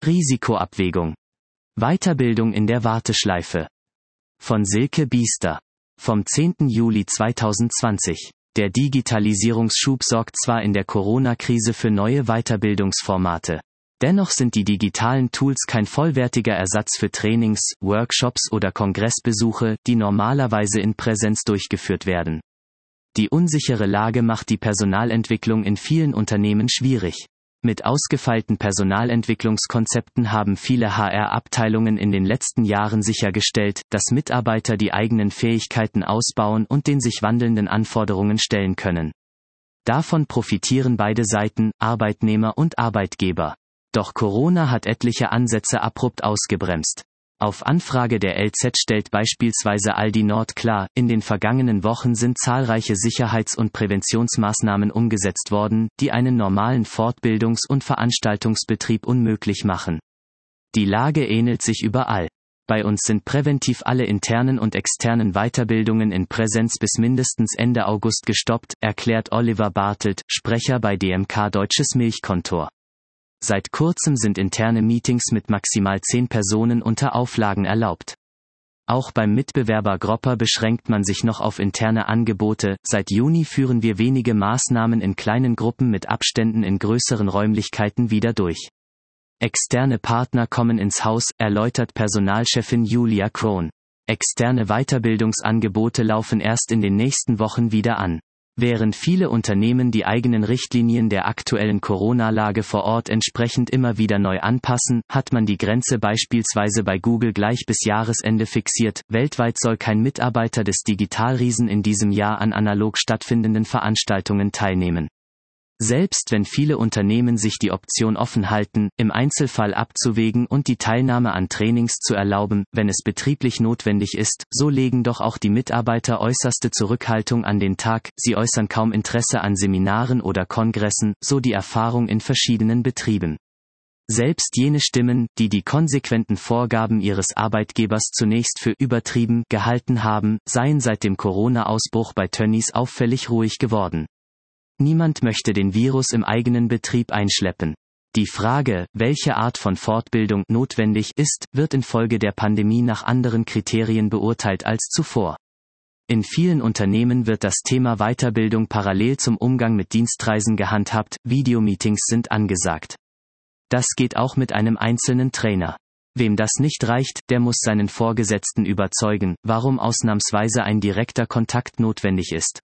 Risikoabwägung. Weiterbildung in der Warteschleife. Von Silke Biester. Vom 10. Juli 2020. Der Digitalisierungsschub sorgt zwar in der Corona-Krise für neue Weiterbildungsformate. Dennoch sind die digitalen Tools kein vollwertiger Ersatz für Trainings, Workshops oder Kongressbesuche, die normalerweise in Präsenz durchgeführt werden. Die unsichere Lage macht die Personalentwicklung in vielen Unternehmen schwierig. Mit ausgefeilten Personalentwicklungskonzepten haben viele HR-Abteilungen in den letzten Jahren sichergestellt, dass Mitarbeiter die eigenen Fähigkeiten ausbauen und den sich wandelnden Anforderungen stellen können. Davon profitieren beide Seiten, Arbeitnehmer und Arbeitgeber. Doch Corona hat etliche Ansätze abrupt ausgebremst. Auf Anfrage der LZ stellt beispielsweise Aldi Nord klar, in den vergangenen Wochen sind zahlreiche Sicherheits- und Präventionsmaßnahmen umgesetzt worden, die einen normalen Fortbildungs- und Veranstaltungsbetrieb unmöglich machen. Die Lage ähnelt sich überall. Bei uns sind präventiv alle internen und externen Weiterbildungen in Präsenz bis mindestens Ende August gestoppt, erklärt Oliver Bartelt, Sprecher bei DMK Deutsches Milchkontor. Seit kurzem sind interne Meetings mit maximal 10 Personen unter Auflagen erlaubt. Auch beim Mitbewerber Gropper beschränkt man sich noch auf interne Angebote. Seit Juni führen wir wenige Maßnahmen in kleinen Gruppen mit Abständen in größeren Räumlichkeiten wieder durch. Externe Partner kommen ins Haus, erläutert Personalchefin Julia Krohn. Externe Weiterbildungsangebote laufen erst in den nächsten Wochen wieder an. Während viele Unternehmen die eigenen Richtlinien der aktuellen Corona-Lage vor Ort entsprechend immer wieder neu anpassen, hat man die Grenze beispielsweise bei Google gleich bis Jahresende fixiert. Weltweit soll kein Mitarbeiter des Digitalriesen in diesem Jahr an analog stattfindenden Veranstaltungen teilnehmen. Selbst wenn viele Unternehmen sich die Option offen halten, im Einzelfall abzuwägen und die Teilnahme an Trainings zu erlauben, wenn es betrieblich notwendig ist, so legen doch auch die Mitarbeiter äußerste Zurückhaltung an den Tag, sie äußern kaum Interesse an Seminaren oder Kongressen, so die Erfahrung in verschiedenen Betrieben. Selbst jene Stimmen, die die konsequenten Vorgaben ihres Arbeitgebers zunächst für übertrieben gehalten haben, seien seit dem Corona-Ausbruch bei Tönnies auffällig ruhig geworden. Niemand möchte den Virus im eigenen Betrieb einschleppen. Die Frage, welche Art von Fortbildung notwendig ist, wird infolge der Pandemie nach anderen Kriterien beurteilt als zuvor. In vielen Unternehmen wird das Thema Weiterbildung parallel zum Umgang mit Dienstreisen gehandhabt, Videomeetings sind angesagt. Das geht auch mit einem einzelnen Trainer. Wem das nicht reicht, der muss seinen Vorgesetzten überzeugen, warum ausnahmsweise ein direkter Kontakt notwendig ist.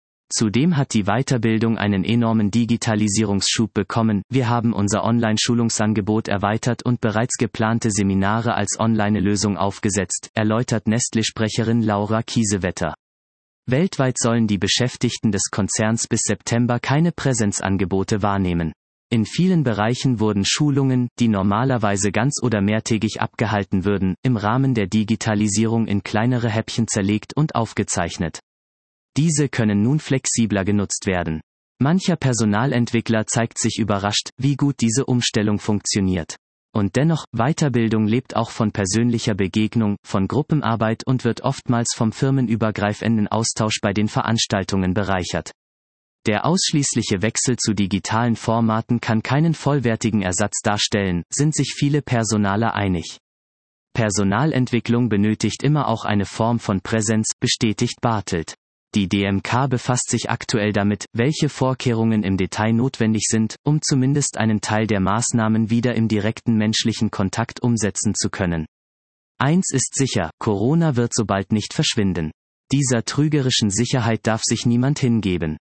Zudem hat die Weiterbildung einen enormen Digitalisierungsschub bekommen, wir haben unser Online-Schulungsangebot erweitert und bereits geplante Seminare als Online-Lösung aufgesetzt, erläutert Nestlé-Sprecherin Laura Kiesewetter. Weltweit sollen die Beschäftigten des Konzerns bis September keine Präsenzangebote wahrnehmen. In vielen Bereichen wurden Schulungen, die normalerweise ganz- oder mehrtägig abgehalten würden, im Rahmen der Digitalisierung in kleinere Häppchen zerlegt und aufgezeichnet. Diese können nun flexibler genutzt werden. Mancher Personalentwickler zeigt sich überrascht, wie gut diese Umstellung funktioniert. Und dennoch, Weiterbildung lebt auch von persönlicher Begegnung, von Gruppenarbeit und wird oftmals vom firmenübergreifenden Austausch bei den Veranstaltungen bereichert. Der ausschließliche Wechsel zu digitalen Formaten kann keinen vollwertigen Ersatz darstellen, sind sich viele Personaler einig. Personalentwicklung benötigt immer auch eine Form von Präsenz, bestätigt Bartelt. Die DMK befasst sich aktuell damit, welche Vorkehrungen im Detail notwendig sind, um zumindest einen Teil der Maßnahmen wieder im direkten menschlichen Kontakt umsetzen zu können. Eins ist sicher, Corona wird so bald nicht verschwinden. Dieser trügerischen Sicherheit darf sich niemand hingeben.